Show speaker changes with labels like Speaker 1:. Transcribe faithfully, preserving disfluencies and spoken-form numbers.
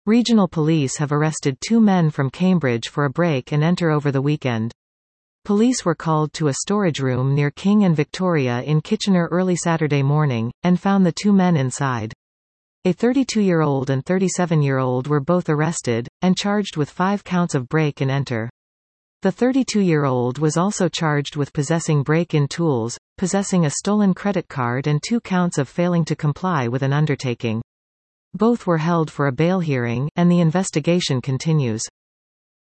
Speaker 1: Regional police have arrested two men from Cambridge for a break and enter over the weekend. Police were called to a storage room near King and Victoria in Kitchener early Saturday morning, and found the two men inside. A thirty-two-year-old and thirty-seven-year-old were both arrested, and charged with five counts of break and enter. The thirty-two-year-old was also charged with possessing break-in tools, possessing a stolen credit card and two counts of failing to comply with an undertaking. Both were held for a bail hearing, and the investigation continues.